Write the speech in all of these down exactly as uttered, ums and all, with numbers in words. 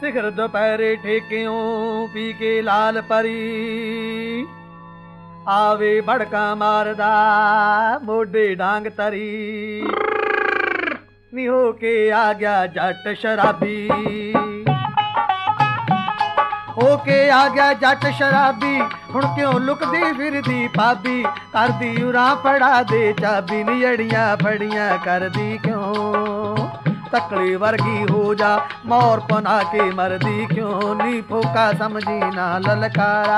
ਸਿਖਰ ਦੁਪਹਿਰੇ ਠੇਕਿਓਂ ਪੀ ਕੇ ਲਾਲ ਪਰੀ ਆਵੇ ਭੜਕਾ ਮਾਰਦਾ ਮੋਢੇ ਡਾਂਗ ਤਰੀ ਨੀ ਹੋ ਕੇ ਆ ਗਿਆ ਜੱਟ ਸ਼ਰਾਬੀ ਹੋ ਕੇ ਆ ਗਿਆ ਜੱਟ ਸ਼ਰਾਬੀ ਹੁਣ ਕਿਉਂ ਲੁਕਦੀ ਫਿਰਦੀ ਭਾਬੀ ਕਰਦੀ ਉਰਾਂ ਫੜਾ ਦੇ ਚਾਬੀ ਨਿੜੀਆਂ ਫੜੀਆਂ ਕਰਦੀ ਕਿਉਂ ਤਕੜੀ ਵਰਗੀ ਹੋ ਜਾ ਮੌਰ ਪਨਾ ਕੇ ਮਰਦੀ ਕਿਉਂ ਨੀ ਫੋਕਾ ਸਮਝੀ ਨਾ ਲਲਕਾਰਾ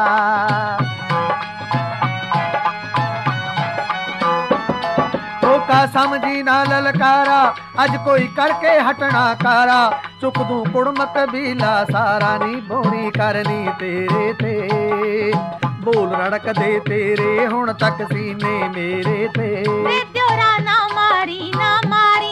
ਫੋਕਾ ਸਮਝੀ ਨਾ ਲਲਕਾਰਾ ਅੱਜ ਕੋਈ ਕਰਕੇ ਹਟਣਾ ਕਾਰਾ ਚੁੱਕ ਦੂੰ ਕੁੜਮ ਕਬੀਲਾ ਸਾਰਾ ਨੀ ਬੋਣੀ ਕਰਨੀ ਤੇਰੇ ਤੇ ਬੋਲ ਰੜਕਦੇ ਤੇਰੇ ਹੁਣ ਤੱਕ ਸੀਨੇ ਮੇਰੇ ਤੇ ਵੇ ਦਿਓਰਾ ਨਾ ਮਾਰੀ ਨਾ ਮਾਰੀ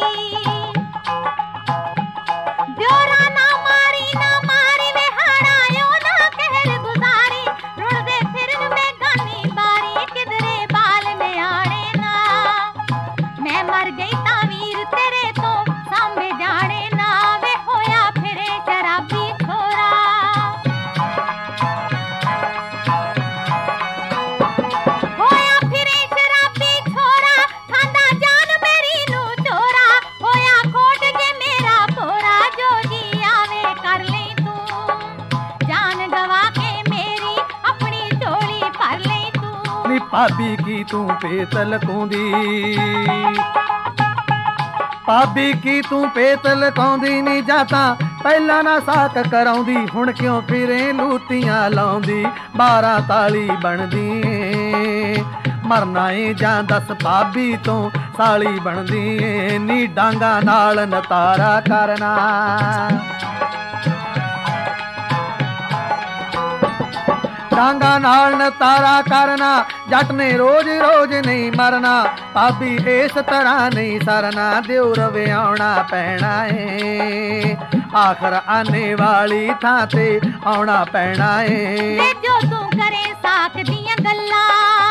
ਦਿਓਰਾ ਨਾ ਮਾਰੀ ਨਾ ਮਾਰੀ ਵੇ ਹੜਾਇਓ ਨਾ ਕਹਿਰ ਗੁਜ਼ਾਰੀ ਰੁੜਦੇ ਫਿਰਨ ਬੇਗਾਨੀ ਬਾਰੀ ਕਿਧਰੇ ਬਾਲ ਨਿਆਣੇ ਨਾ ਮੈਂ ਮਰ ਗਈ ਤਾਂ ਵੀਰ ਤੇਰੇ ਤੋਂ ਸਾਂਭੇ ਜਾਣੇ ਨਾ ਵੇ ਹੋਇਆ ਫਿਰੇ ਸ਼ਰਾਬੀ ਛੋਰਾ ਹੋਇਆ ਫਿਰੇ ਸ਼ਰਾਬੀ ਛੋਰਾ ਖਾਂਦਾ ਜਾਨ ਮੇਰੀ ਨੂੰ ਚੋਰਾ ਹੋਇਆ ਖੋਟ ਜੇ ਮੇਰਾ ਭੋਰਾ ਜੋ ਜੀ ਆਵੇ ਕਰ ਲਈ ਤੂੰ ਜਾਨ ਗਵਾ ਕੇ ਮੇਰੀ ਆਪਣੀ ਝੋਲੀ ਭਰ ਲਈ ਤੂੰ ਨੀ ਭਾਬੀ ਕੀ ਤੂੰ ਪੇਤ ਲਕਾਉਂਦੀ ਭਾਬੀ ਕੀ ਤੂੰ ਪੇਤ ਲਕਾਉਂਦੀ ਨੀ ਜਾਂ ਤਾਂ ਪਹਿਲਾਂ ਨਾ ਸਾਕ ਕਰਾਉਂਦੀ ਹੁਣ ਕਿਉਂ ਫਿਰੇ ਲੂਤੀਆਂ ਲਾਉਂਦੀ ਬਾਰਾਂ ਤਾਲੀ ਬਣਦੀ ਏ ਮਰਨਾ ਏ ਜਾਂ ਦੱਸ ਭਾਬੀ ਤੋਂ ਸਾਲੀ ਬਣਦੀ ਏ ਨੀ ਡਾਂਗਾ ਨਾਲ ਨਤਾਰਾ ਕਰਨਾ ਡਾਂਗਾ ਨਾਲ ਨਤਾਰਾ ਕਰਨਾ ਜੱਟ ਨੇ ਰੋਜ਼ ਰੋਜ਼ ਨਹੀਂ ਮਰਨਾ ਭਾਬੀ ਇਸ ਤਰ੍ਹਾਂ ਨਹੀਂ ਸਰਨਾ ਦਿਉਰ ਵਿਆਉਣਾ ਪੈਣਾ ਏ ਆਖਰ ਆਨੇ ਵਾਲੀ ਥਾਂ ਤੇ ਆਉਣਾ ਪੈਣਾ ਏ ਵੇ ਜੋ ਤੂੰ ਕਰੇ ਸਾਕ ਦੀਆਂ ਗੱਲਾਂ